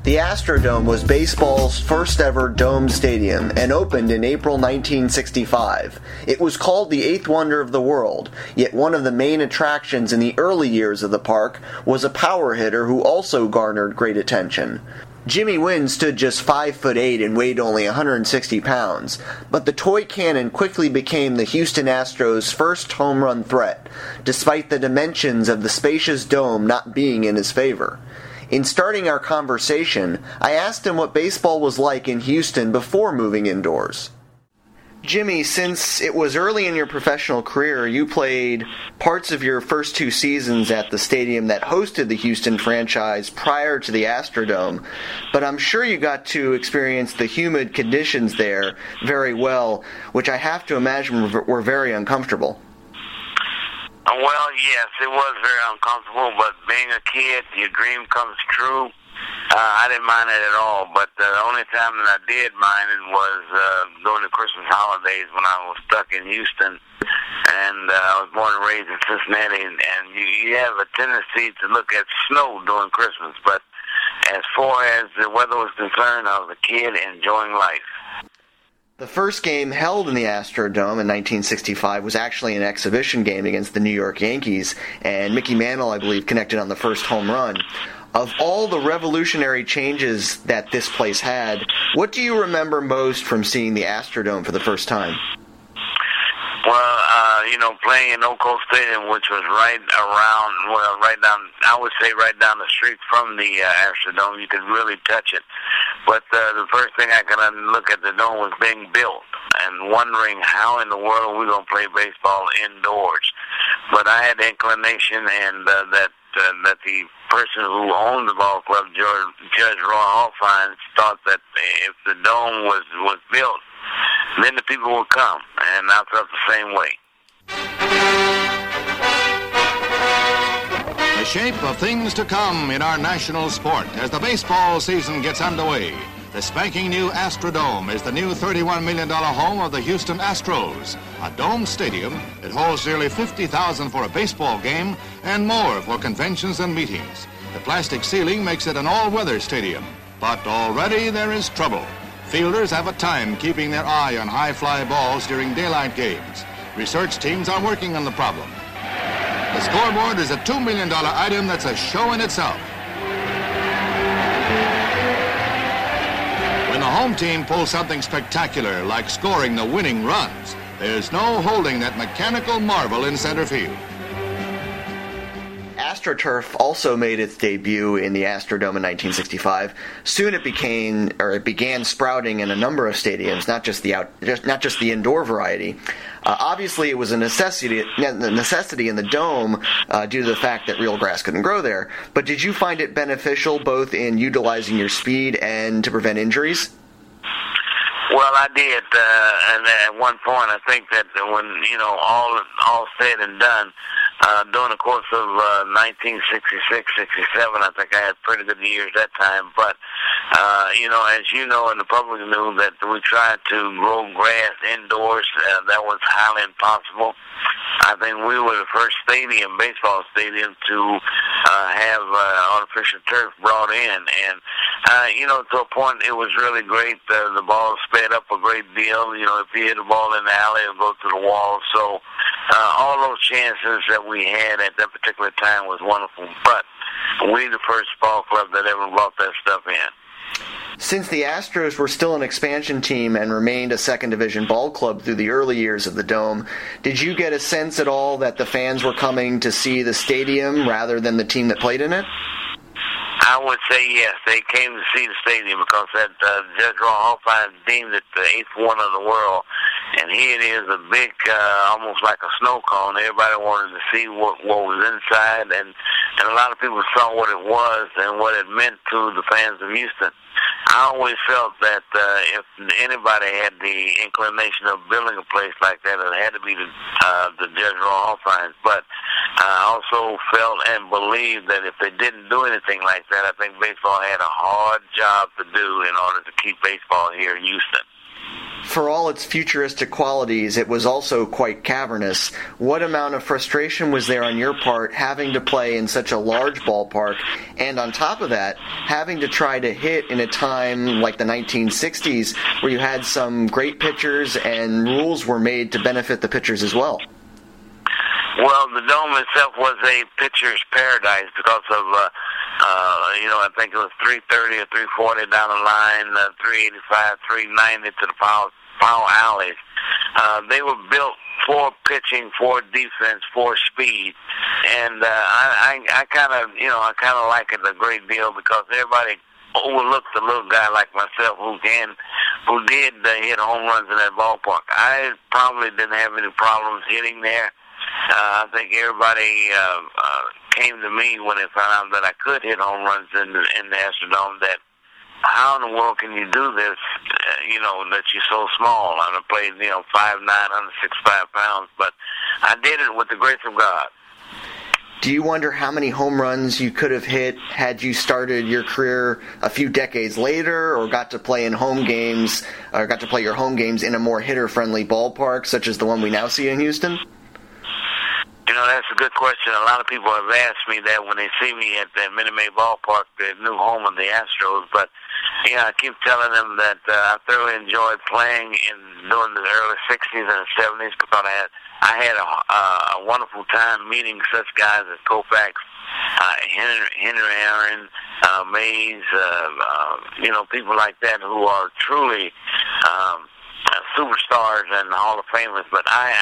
The Astrodome was baseball's first ever dome stadium and opened in April 1965. It was called the eighth wonder of the world, yet one of the main attractions in the early years of the park was a power hitter who also garnered great attention. Jimmy Wynn stood just 5'8" and weighed only 160 pounds, but the toy cannon quickly became the Houston Astros' first home run threat, despite the dimensions of the spacious dome not being in his favor. In starting our conversation, I asked him what baseball was like in Houston before moving indoors. Jimmy, since it was early in your professional career, you played parts of your first two seasons at the stadium that hosted the Houston franchise prior to the Astrodome, but I'm sure you got to experience the humid conditions there very well, which I have to imagine were very uncomfortable. Well, yes, it was very uncomfortable, but being a kid, your dream comes true. I didn't mind it at all, but the only time that I did mind it was during the Christmas holidays when I was stuck in Houston. And I was born and raised in Cincinnati, and you have a tendency to look at snow during Christmas. But as far as the weather was concerned, I was a kid enjoying life. The first game held in the Astrodome in 1965 was actually an exhibition game against the New York Yankees, and Mickey Mantle, I believe, connected on the first home run. Of all the revolutionary changes that this place had, what do you remember most from seeing the Astrodome for the first time? Well, playing in Oak Hill Stadium, which was right down, I would say right down the street from the Astrodome, you could really touch it. But the first thing I could look at the dome was being built and wondering how in the world we're going to play baseball indoors. But I had the inclination and that the person who owned the ball club, Judge Roy Hallfine, thought that if the dome was built, then the people would come, and I felt the same way. The shape of things to come in our national sport as the baseball season gets underway. The spanking new Astrodome is the new $31 million home of the Houston Astros, a dome stadium that holds nearly 50,000 for a baseball game and more for conventions and meetings. The plastic ceiling makes it an all-weather stadium, but already there is trouble. Fielders have a time keeping their eye on high-fly balls during daylight games. Research teams are working on the problem. The scoreboard is a $2 million item that's a show in itself. When the home team pulls something spectacular like scoring the winning runs, there's no holding that mechanical marvel in center field. AstroTurf also made its debut in the Astrodome in 1965. Soon it began sprouting in a number of stadiums, not just the indoor variety. Obviously, it was a necessity in the dome due to the fact that real grass couldn't grow there. But did you find it beneficial both in utilizing your speed and to prevent injuries? Well, I did, and at one point, I think that when all said and done, during the course of 1966, 67, I think I had pretty good years that time. But as you know, and the public knew, that we tried to grow grass indoors. That was highly impossible. I think we were the first baseball stadium, to have artificial turf brought in. And, to a point, it was really great. The ball sped up a great deal. If you hit a ball in the alley, it would go to the wall. So all those chances that we had at that particular time was wonderful. But we the first ball club that ever brought that stuff in. Since the Astros were still an expansion team and remained a second division ball club through the early years of the Dome, did you get a sense at all that the fans were coming to see the stadium rather than the team that played in it? I would say yes. They came to see the stadium because that Judge Roy Hallfine deemed it the eighth wonder of the world. And here it is, a big, almost like a snow cone. Everybody wanted to see what was inside, and a lot of people saw what it was and what it meant to the fans of Houston. I always felt that if anybody had the inclination of building a place like that, it had to be the Judge Roy Hallfines. But I also felt and believed that if they didn't do anything like that, I think baseball had a hard job to do in order to keep baseball here in Houston. For all its futuristic qualities, it was also quite cavernous. What amount of frustration was there on your part having to play in such a large ballpark, and on top of that, having to try to hit in a time like the 1960s where you had some great pitchers and rules were made to benefit the pitchers as well? Well, the Dome itself was a pitcher's paradise because of, I think it was 330 or 340 down the line, 385, 390 to the power alleys. They were built for pitching, for defense, for speed, and I kind of like it a great deal because everybody overlooked the little guy like myself who did hit home runs in that ballpark. I probably didn't have any problems hitting there. I think everybody came to me when they found out that I could hit home runs in the Astrodome. That how in the world can you do this? That you're so small. I played 5'9", 165 pounds, but I did it with the grace of God. Do you wonder how many home runs you could have hit had you started your career a few decades later, or got to play in home games, or got to play your home games in a more hitter-friendly ballpark, such as the one we now see in Houston? That's a good question. A lot of people have asked me that when they see me at the Minute Maid Ballpark, the new home of the Astros. But, I keep telling them that I thoroughly enjoyed playing during the early 60s and 70s because I had a wonderful time meeting such guys as Koufax, Henry Aaron, Mays, people like that who are truly superstars and Hall of Famers. But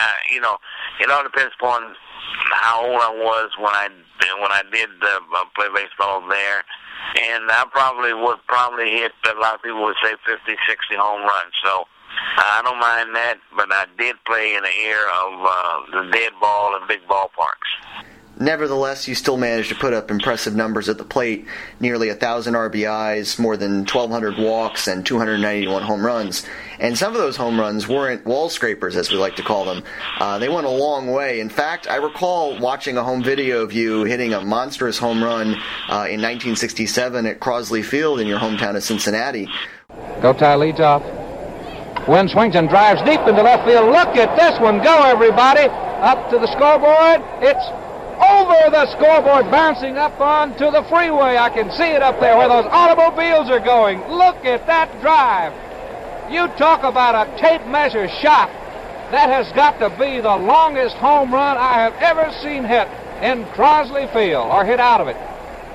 it all depends upon how old I was when I did play baseball there, and I probably hit, a lot of people would say 50, 60 home runs. So I don't mind that, but I did play in the era of the dead ball and big ballparks. Nevertheless, you still managed to put up impressive numbers at the plate, nearly 1,000 RBIs, more than 1,200 walks, and 291 home runs. And some of those home runs weren't wall scrapers, as we like to call them. They went a long way. In fact, I recall watching a home video of you hitting a monstrous home run in 1967 at Crosley Field in your hometown of Cincinnati. Gotay leads off. Wynn swings and drives deep into left field. Look at this one go, everybody. Up to the scoreboard. It's over the scoreboard, bouncing up onto the freeway. I can see it up there where those automobiles are going. Look at that drive. You talk about a tape measure shot. That has got to be the longest home run I have ever seen hit in Crosley Field, or hit out of it.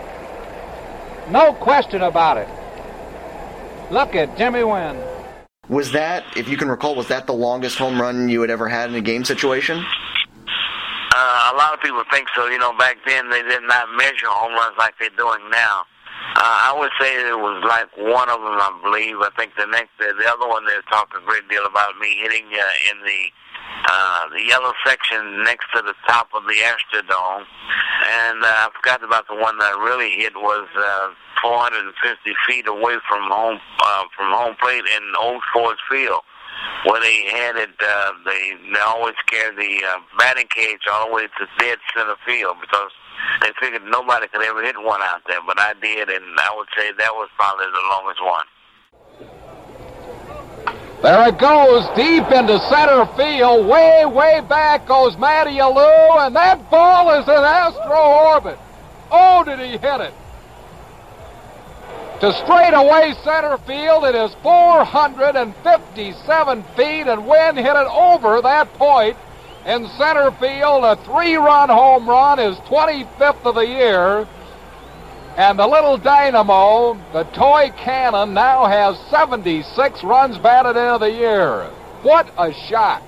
No question about it. Look at Jimmy Wynn. Was that, if you can recall, was that the longest home run you had ever had in a game situation? A lot of people think so. Back then they did not measure home runs like they're doing now. I would say it was like one of them, I believe. I think the other one they talked a great deal about me hitting in the yellow section next to the top of the Astrodome. And I forgot about the one that I really hit was 450 feet away from home plate in Old Ford Field, where they had it, they always carried the batting cage all the way to dead center field because they figured nobody could ever hit one out there, but I did, and I would say that was probably the longest one. There it goes, deep into center field. Way, way back goes Matty Alou, and that ball is in Astro orbit. Oh, did he hit it? To straightaway center field, it is 457 feet, and Wynn hit it over that point in center field. A 3-run home run, his 25th of the year. And the little dynamo, the toy cannon, now has 76 runs batted into the year. What a shot.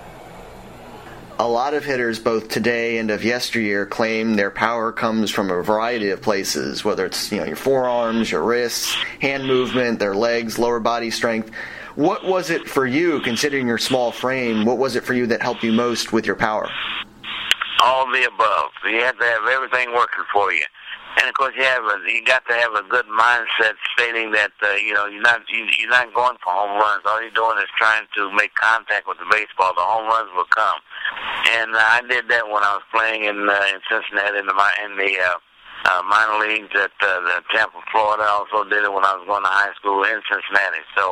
A lot of hitters, both today and of yesteryear, claim their power comes from a variety of places, whether it's your forearms, your wrists, hand movement, their legs, lower body strength. What was it for you, considering your small frame, what was it for you that helped you most with your power? All of the above. You have to have everything working for you. And of course, you got to have a good mindset, stating that you're not going for home runs. All you're doing is trying to make contact with the baseball. The home runs will come, and I did that when I was playing in Cincinnati in the minor leagues at Tampa, Florida. I also did it when I was going to high school in Cincinnati. So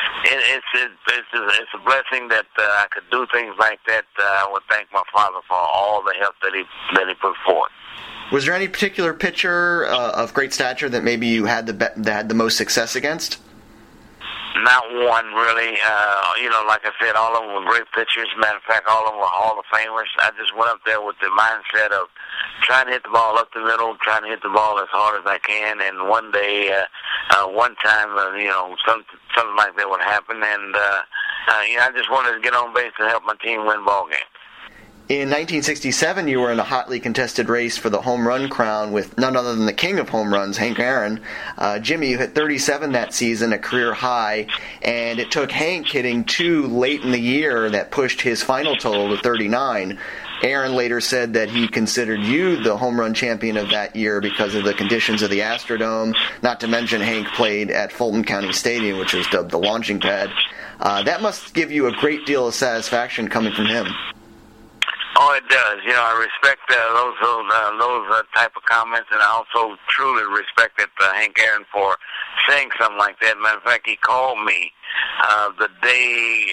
it's a blessing that I could do things like that. I would thank my father for all the help that he put forth. Was there any particular pitcher of great stature that maybe you had that had the most success against? Not one, really. Like I said, all of them were great pitchers. Matter of fact, all of them were Hall of Famers. I just went up there with the mindset of trying to hit the ball up the middle, trying to hit the ball as hard as I can. And one day, one time, something like that would happen. And, I just wanted to get on base and help my team win ball games. In 1967, you were in a hotly contested race for the home run crown with none other than the king of home runs, Hank Aaron. Jimmy, you hit 37 that season, a career high, and it took Hank hitting 2 late in the year that pushed his final total to 39. Aaron later said that he considered you the home run champion of that year because of the conditions of the Astrodome, not to mention Hank played at Fulton County Stadium, which was dubbed the launching pad. That must give you a great deal of satisfaction coming from him. Oh, it does. I respect those type of comments, and I also truly respected Hank Aaron for saying something like that. Matter of fact, he called me the day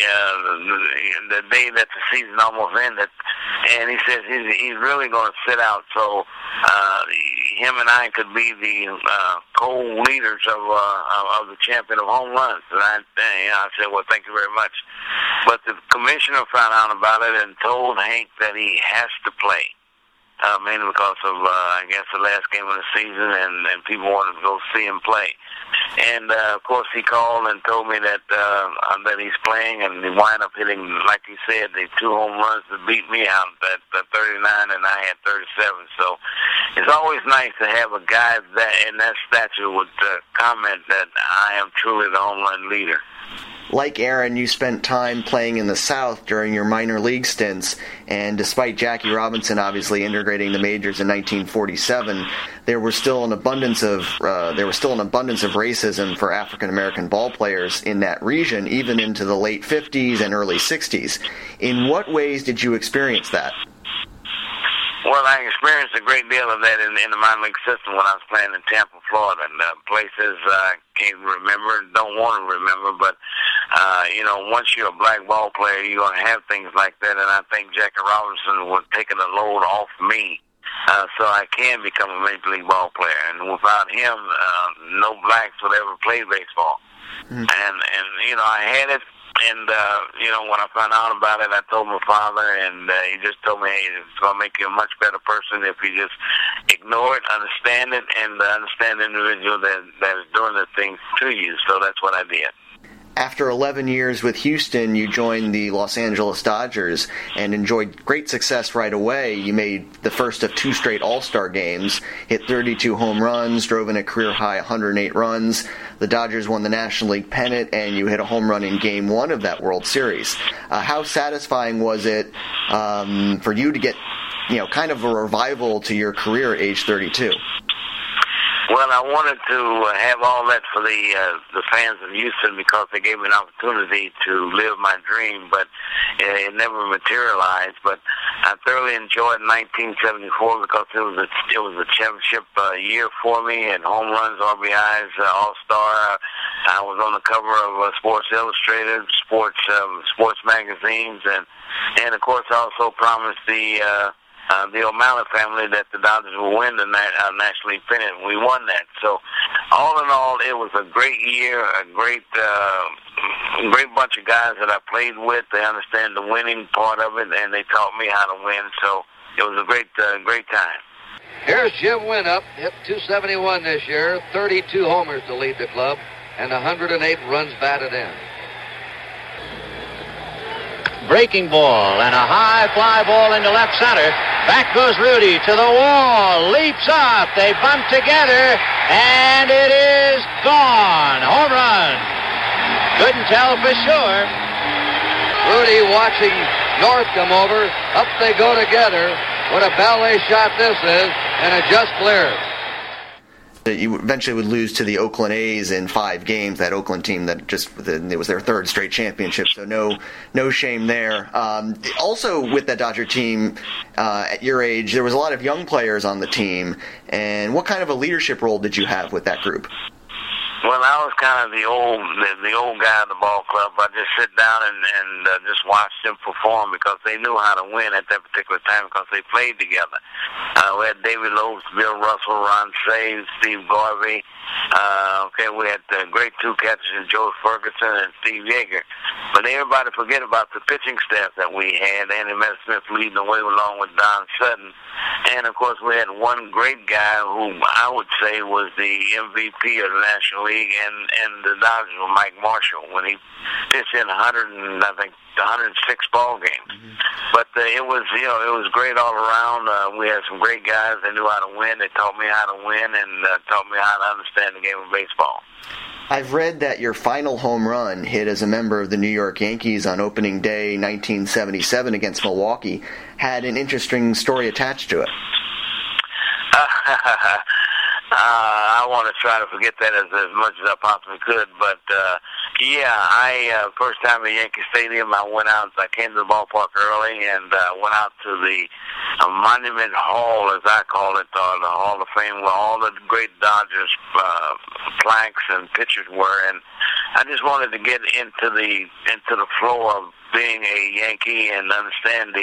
that the season almost ended, and he says he's really going to sit out so him and I could be the co-leaders of the champion of home runs. And I said, well, thank you very much. But the commissioner found out about it and told Hank that he has to play, mainly because of, I guess, the last game of the season, and people wanted to go see him play. And, of course, he called and told me that he's playing, and he wound up hitting, like he said, the 2 home runs to beat me out at 39, and I had 37. So it's always nice to have a guy that in that stature would comment that I am truly the home run leader. Like Aaron, you spent time playing in the South during your minor league stints, and despite Jackie Robinson obviously integrating the majors in 1947, there was still an abundance of racism for African American ball players in that region, even into the late 50s and early 60s. In what ways did you experience that? Well, I experienced a great deal of that in the minor league system when I was playing in Tampa, Florida, and places I can't remember, don't want to remember, but, once you're a black ball player, you're going to have things like that, and I think Jackie Robinson was taking a load off me, so I can become a major league ball player, and without him, no blacks would ever play baseball. Mm-hmm. And I had it. And, when I found out about it, I told my father, and he just told me, hey, it's going to make you a much better person if you just ignore it, understand it, and understand the individual that is doing the things to you. So that's what I did. After 11 years with Houston, you joined the Los Angeles Dodgers and enjoyed great success right away. You made the first of 2 straight All-Star games, hit 32 home runs, drove in a career-high 108 runs. The Dodgers won the National League pennant, and you hit a home run in Game 1 of that World Series. How satisfying was it for you to get, kind of a revival to your career at age 32? Well, I wanted to have all that for the fans of Houston because they gave me an opportunity to live my dream, but it never materialized. But I thoroughly enjoyed 1974 because it was a championship year for me, and home runs, RBIs, All-Star. I was on the cover of Sports Illustrated, sports magazines, and of course I also promised the O'Malley family that the Dodgers will win the National League pennant. We won that. So, all in all, it was a great year, a great bunch of guys that I played with. They understand the winning part of it, and they taught me how to win. So, it was a great time. Here's Jim Winup, hit .271 this year, 32 homers to lead the club, and 108 runs batted in. Breaking ball and a high fly ball into left center. Back goes Rudy to the wall, leaps up, they bunt together, and it is gone. Home run. Couldn't tell for sure. Rudy watching North come over, up they go together. What a ballet shot this is, and it just clears. You eventually would lose to the Oakland A's in 5 games, that Oakland team that it was their 3rd straight championship, so no shame there. Also with that Dodger team, at your age, there was a lot of young players on the team, and what kind of a leadership role did you have with that group? Well, I was kind of the old guy at the ball club. I just sit down and just watch them perform because they knew how to win at that particular time because they played together. We had David Lopes, Bill Russell, Ron Saves, Steve Garvey. We had great 2 catchers, Joe Ferguson and Steve Yeager. But everybody forget about the pitching staff that we had. Andy Smith leading the way along with Don Sutton. And, of course, we had one great guy who I would say was the MVP of the National League and the Dodgers, Mike Marshall, when he pitched in 106 ball games. Mm-hmm. But it was great all around. We had some great guys that knew how to win. They taught me how to win and taught me how to understand the game of baseball. I've read that your final home run hit as a member of the New York Yankees on opening day 1977 against Milwaukee had an interesting story attached to it. I want to try to forget that as much as I possibly could, but first time at Yankee Stadium, I came to the ballpark early and went out to the Monument Hall, as I call it, the Hall of Fame, where all the great Dodgers plaques and pictures were, and I just wanted to get into the flow of being a Yankee and understand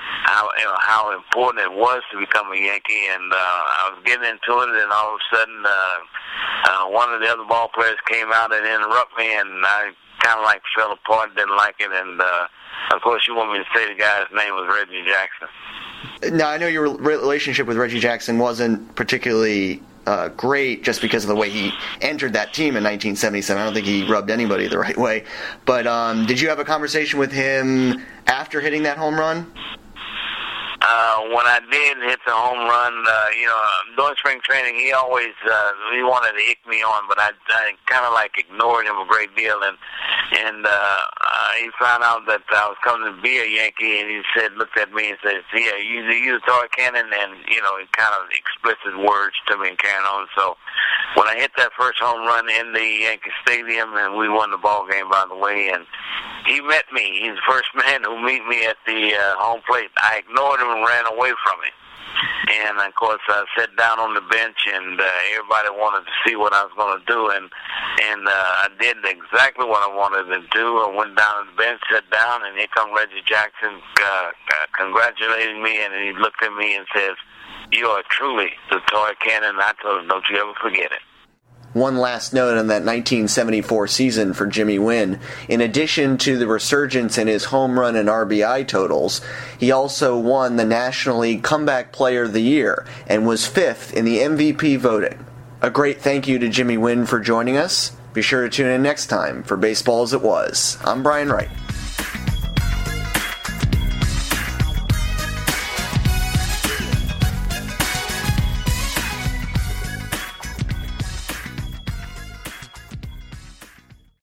how important it was to become a Yankee, and I was getting into it, and all of a sudden one of the other ball players came out and interrupted me, and I kind of fell apart, didn't like it, and of course you want me to say the guy's name was Reggie Jackson. Now, I know your relationship with Reggie Jackson wasn't particularly great just because of the way he entered that team in 1977. I don't think he rubbed anybody the right way. But did you have a conversation with him after hitting that home run? When I did hit the home run, during spring training, he always he wanted to ick me on, but I kind of ignored him a great deal, and he found out that I was coming to be a Yankee, and he looked at me and said, "Yeah, you the toy cannon," and he kind of explicit words to me and carrying on. So when I hit that first home run in the Yankee Stadium, and we won the ball game, by the way, and he met me. He's the first man who met me at the home plate. I ignored him and ran away from him. And, of course, I sat down on the bench, and everybody wanted to see what I was going to do. And I did exactly what I wanted to do. I went down to the bench, sat down, and here come Reggie Jackson congratulating me. And he looked at me and says, "You are truly the toy cannon." I told him, "Don't you ever forget it." One last note on that 1974 season for Jimmy Wynn. In addition to the resurgence in his home run and RBI totals, he also won the National League Comeback Player of the Year and was 5th in the MVP voting. A great thank you to Jimmy Wynn for joining us. Be sure to tune in next time for Baseball as It Was. I'm Brian Wright.